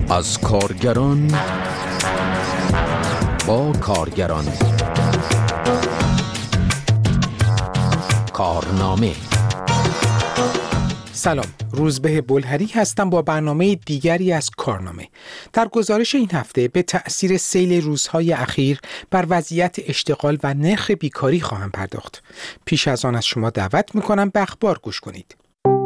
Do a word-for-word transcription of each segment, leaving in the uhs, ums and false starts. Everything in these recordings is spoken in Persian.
از کارگران با کارگران. کارنامه. سلام، روزبه بلهری هستم با برنامه دیگری از کارنامه. در گزارش این هفته به تأثیر سیل روزهای اخیر بر وضعیت اشتغال و نرخ بیکاری خواهم پرداخت. پیش از آن از شما دعوت میکنم به اخبار گوش کنید.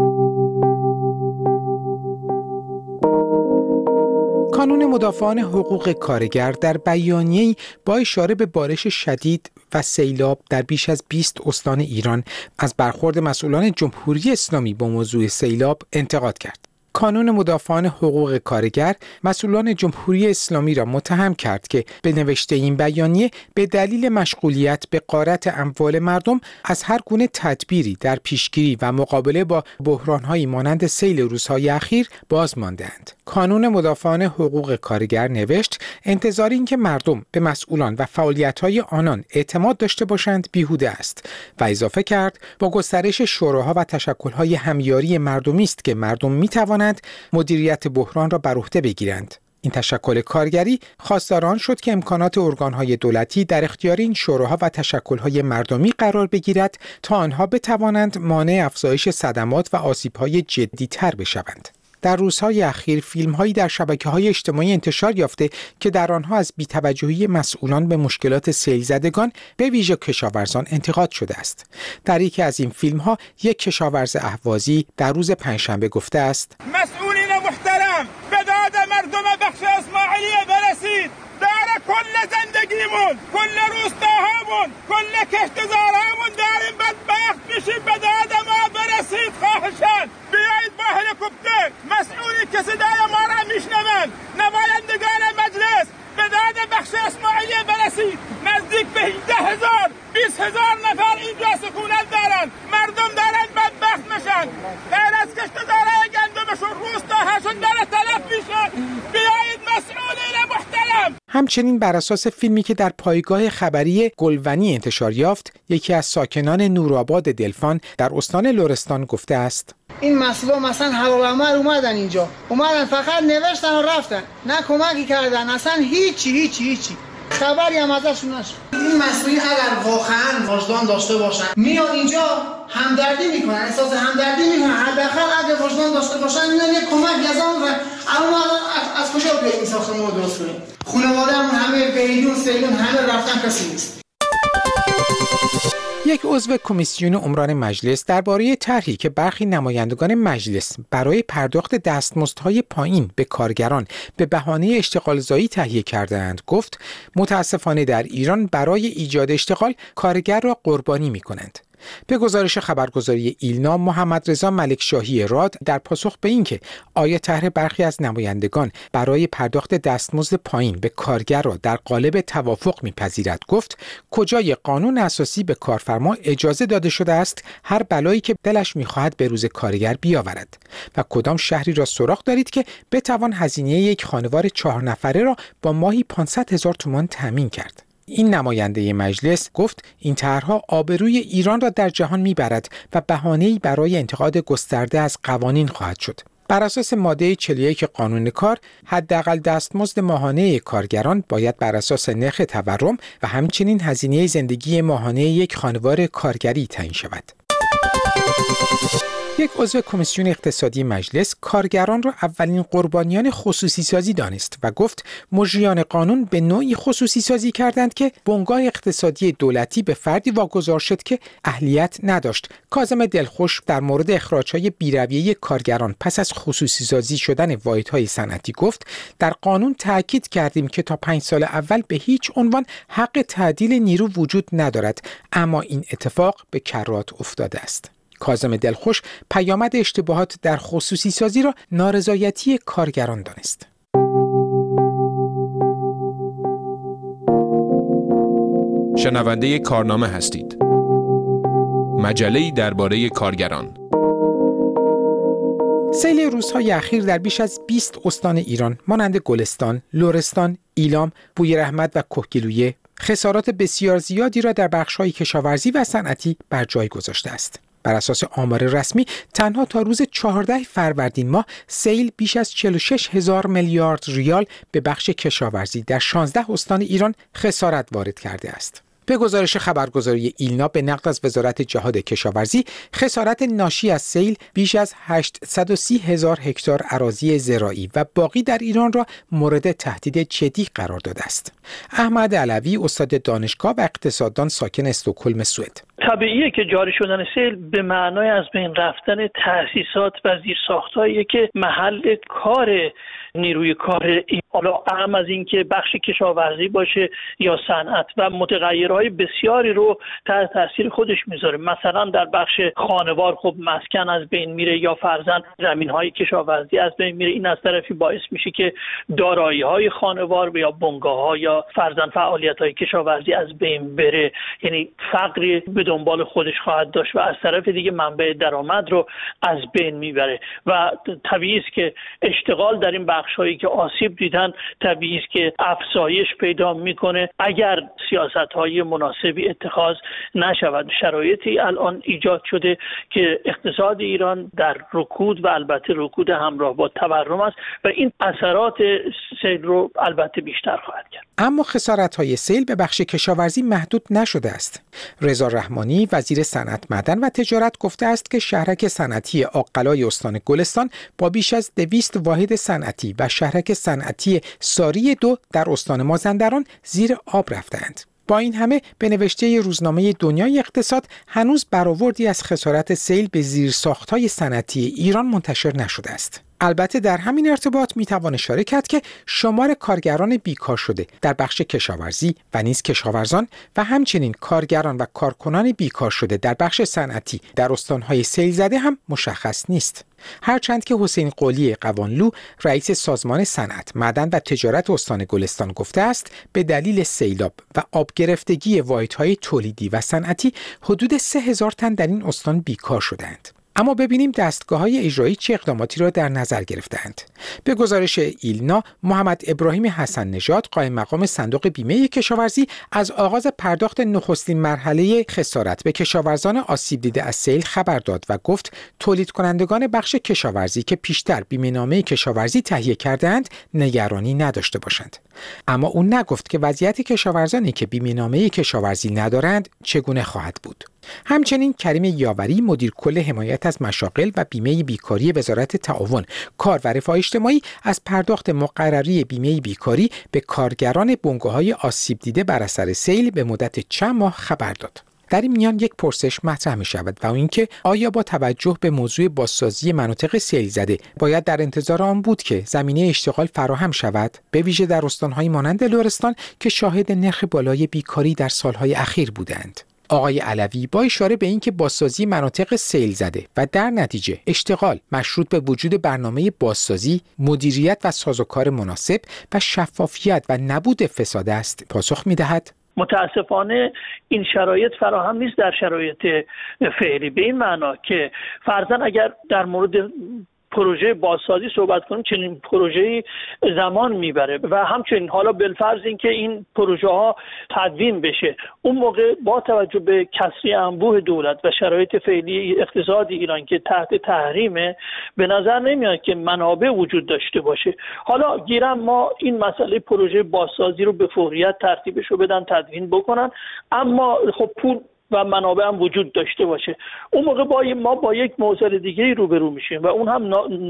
کانون مدافعان حقوق کارگر در بیانیه‌ای با اشاره به بارش شدید و سیلاب در بیش از بیست استان ایران از برخورد مسئولان جمهوری اسلامی با موضوع سیلاب انتقاد کرد. کانون مدافعان حقوق کارگر مسئولان جمهوری اسلامی را متهم کرد که به نوشته این بیانیه به دلیل مشغولیت به غارت اموال مردم از هر گونه تدبیری در پیشگیری و مقابله با بحران‌هایی مانند سیل روزهای اخیر باز مانده‌اند. کانون مدافعان حقوق کارگر نوشت انتظار این که مردم به مسئولان و فعالیت‌های آنان اعتماد داشته باشند بیهوده است و اضافه کرد با گسترش شوراها و تشکل‌های همیاری مردمی است که مردم می‌توانند مدیریت بحران را بر عهده بگیرند. این تشکل کارگری خواستار آن شد که امکانات ارگان‌های دولتی در اختیار این شوراها و تشکل‌های مردمی قرار بگیرد تا آنها بتوانند مانع افزایش صدمات و آسیب‌های جدی‌تر بشوند. در روزهای اخیر فیلم‌هایی در شبکه‌های اجتماعی انتشار یافته که در آنها از بی‌توجهی مسئولان به مشکلات سیل زدگان به ویژه کشاورزان انتقاد شده است. در یکی از این فیلم‌ها یک کشاورز اهوازی در روز پنجشنبه گفته است: مسئولین محترم، به داد مردم بخش اسماعیلیه برسید. در کل زندگیمون، کل روستاهامون، کل کشتزارامون داریم بدبخت میشیم. به داد ما برسید خواهشاً. بیایید با هلیکوپتر، مسئولی که صدای ما را میشنون، نمایندگان مجلس، به داد بخش اسماعیلیه برسید. نزدیک به هجده هزار، بیست هزار نفر اینجا سکونت دارن. مردم دارن بدبخت میشن. غیر از کشتزارای گندمشون روستاهاشون داره تلف میشه. بیایید مسئولین محترم. همچنین بر اساس فیلمی که در پایگاه خبری گلونی انتشار یافت، یکی از ساکنان نورآباد دلفان در استان لرستان گفته است: این مسئولا مثلا هواپیما اومدن اینجا، اومدن فقط نوشتن و رفتن، نه کمکی کردن، اصلا هیچی هیچی هیچی خبری هم ازشون نشد. این مسئولی اگر واقعا وجدان داشته باشن میان اینجا همدردی میکنن، احساس همدردی میکنن، حداقل اگه وجدان داشته باشن میان یک کمک از اون اما از کجا بیایم این ساختمون رو درست کنیم؟ خانواده‌مون همه بیرون سیلون همه رفتن، کسی نیست. یک عضو کمیسیون عمران مجلس درباره طرحی که برخی نمایندگان مجلس برای پرداخت دستمزدهای پایین به کارگران به بهانه اشتغال زایی تهیه کرده‌اند گفت متاسفانه در ایران برای ایجاد اشتغال کارگر را قربانی می‌کنند. به گزارش خبرگزاری ایلنا، محمد رضا ملکشاهی راد در پاسخ به اینکه آیا طرح برخی از نمایندگان برای پرداخت دستمزد پایین به کارگر را در قالب توافق میپذیرد گفت کجای قانون اساسی به کارفرما اجازه داده شده است هر بلایی که دلش میخواهد به روز کارگر بیاورد و کدام شهری را سراغ دارید که بتوان هزینه یک خانوار چهار نفره را با ماهی پانصد هزار تومان تامین کرد. این نماینده مجلس گفت این طرح‌ها آبروی ایران را در جهان میبرد و بهانه‌ای برای انتقاد گسترده از قوانین خواهد شد. بر اساس ماده چهل و یک قانون کار، حداقل دستمزد ماهانه کارگران باید بر اساس نرخ تورم و همچنین هزینه زندگی ماهانه یک خانوار کارگری تعیین شود. یک عضو کمیسیون اقتصادی مجلس کارگران را اولین قربانیان خصوصی سازی دانست و گفت مجریان قانون به نوعی خصوصی سازی کردند که بنگاه اقتصادی دولتی به فردی واگذار شد که اهلیت نداشت. کاظم دلخوش در مورد اخراج‌های بی‌رویه کارگران پس از خصوصی سازی شدن واحدهای صنعتی گفت در قانون تاکید کردیم که تا پنج سال اول به هیچ عنوان حق تعدیل نیرو وجود ندارد، اما این اتفاق به کرات افتاده است. کاظم دلخوش پیامد اشتباهات در خصوصی سازی را نارضایتی کارگران دانست. شنونده کارنامه هستید. مجله‌ای درباره کارگران. سیل روزهای اخیر در بیش از بیست استان ایران مانند گلستان، لرستان، ایلام، بویراحمد و کهگیلویه خسارات بسیار زیادی را در بخش‌های کشاورزی و صنعتی بر جای گذاشته است. بر اساس آمار رسمی تنها تا روز چهاردهم فروردین ماه سیل بیش از چهل و شش هزار میلیارد ریال به بخش کشاورزی در شانزده استان ایران خسارت وارد کرده است. به گزارش خبرگزاری ایلنا به نقل از وزارت جهاد کشاورزی، خسارت ناشی از سیل بیش از هشتصد و سی هزار هکتار اراضی زراعی و باقی در ایران را مورد تهدید جدی قرار داده است. احمد علوی، استاد دانشگاه و اقتصاددان ساکن استکهلم، سوئد: طبیعیه که جاری شدن سیل به معنای از بین رفتن تأسیسات و زیرساخت‌هایی که محل کار نیروی کار، حالا اهم از این که بخش کشاورزی باشه یا صنعت، و متغیرهای بسیاری رو تحت تاثیر خودش میذاره. مثلا در بخش خانوار خب مسکن از بین میره یا فرضاً زمین‌های کشاورزی از بین میره. این از طرفی باعث میشه که دارایی‌های خانوار یا بنگاه‌ها یا فرضاً فعالیت‌های کشاورزی از بین بره، یعنی فقری به دنبال خودش خواهد داشت و از طرف دیگه منبع درآمد رو از بین میبره و طبیعی است که اشتغال در این بخش‌هایی که آسیب دیدن طبیعی است که افزایش پیدا میکنه اگر سیاست‌های مناسبی اتخاذ نشود. شرایطی الان ایجاد شده که اقتصاد ایران در رکود و البته رکود همراه با تورم است و این اثرات سیل رو البته بیشتر خواهد کرد. اما خسارت‌های سیل به بخش کشاورزی محدود نشده است. رضا رحمانی، وزیر صنعت، معدن و تجارت، گفته است که شهرک صنعتی عاقلای استان گلستان با بیش از دویست واحد صنعتی و شهرک صنعتی ساری دو در استان مازندران زیر آب رفتند. با این همه به نوشته روزنامه دنیای اقتصاد هنوز برآوردی از خسارت سیل به زیرساخت‌های صنعتی ایران منتشر نشده است. البته در همین ارتباط میتوان اشاره کرد که شمار کارگران بیکار شده در بخش کشاورزی و نیز کشاورزان و همچنین کارگران و کارکنان بیکار شده در بخش صنعتی در استان‌های سیل زده هم مشخص نیست. هرچند که حسین قلی قوانلو، رئیس سازمان صنعت، معدن و تجارت استان گلستان، گفته است به دلیل سیلاب و آب گرفتگی واحدهای تولیدی و صنعتی حدود سه هزار تن در این استان بیکار شدند. اما ببینیم دستگاه‌های اجرایی چه اقداماتی را در نظر گرفتند. به گزارش ایلنا، محمد ابراهیم حسن نژاد، قائم مقام صندوق بیمه کشاورزی، از آغاز پرداخت نخستین مرحله خسارت به کشاورزان آسیب دیده از سیل خبر داد و گفت تولید کنندگان بخش کشاورزی که پیشتر بیمه‌نامه کشاورزی تهیه کردند نگرانی نداشته باشند. اما او نگفت که وضعیت کشاورزانی که بیمه‌نامه کشاورزی ندارند چگونه خواهد بود. همچنین کریم یاوری، مدیر کل حمایت از مشاغل و بیمه بیکاری وزارت تعاون، کار و رفاه اجتماعی، از پرداخت مقرری بیمه بیکاری به کارگران بنگاه‌های آسیب دیده بر اثر سیل به مدت چند ماه خبر داد. در این میان یک پرسش مطرح می شود و اون اینکه آیا با توجه به موضوع بازسازی مناطق سیل زده باید در انتظار آن بود که زمینه اشتغال فراهم شود، به ویژه در استان‌های مانند لرستان که شاهد نرخ بالای بیکاری در سالهای اخیر بودند. آقای علوی با اشاره به اینکه بازسازی مناطق سیل زده و در نتیجه اشتغال مشروط به وجود برنامه بازسازی، مدیریت و سازوکار مناسب و شفافیت و نبود فساد است، پاسخ می‌دهد: متاسفانه این شرایط فراهم نیست در شرایط فعلی، به این معنا که فرضاً اگر در مورد پروژه بازسازی صحبت کنیم چنین پروژه‌ای زمان میبره و همچنین حالا بالفرض این که این پروژه ها تدوین بشه، اون موقع با توجه به کسری انبوه دولت و شرایط فعلی اقتصاد ایران که تحت تحریمه، به نظر نمیاد که منابع وجود داشته باشه. حالا گیرم ما این مسئله پروژه بازسازی رو به فوریت ترتیبش رو بدن، تدوین بکنن، اما خب پول و منابع هم وجود داشته باشه. اون موقع با ما با یک معضل دیگه روبرو میشیم و اون هم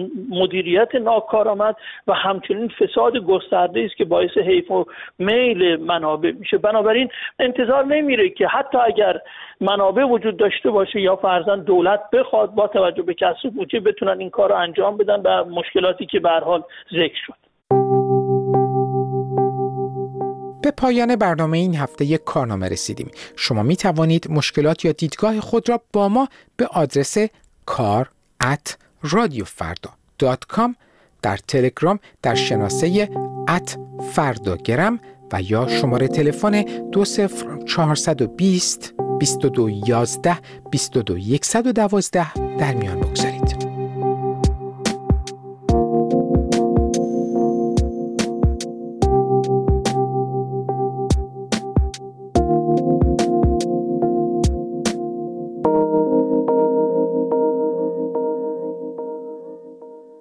مدیریت ناکارآمد و همچنین فساد گسترده است که باعث حیف و میل منابع میشه. بنابراین انتظار نمیره که حتی اگر منابع وجود داشته باشه یا فرضاً دولت بخواد با توجه به کسر بودجه بتونن این کار رو انجام بدن و مشکلاتی که به هر حال ذکر شد. به پایان برنامه این هفته یک کارنامه رسیدیم. شما می توانید مشکلات یا دیدگاه خود را با ما به آدرس کار ات رادیو فردا دات کام، در تلگرام در شناسه ات فرداگرم و یا شماره تلفن دو صفر چهارصد و بیست بیست و دو یازده بیست و دو صد و دوازده در میان بگذارید.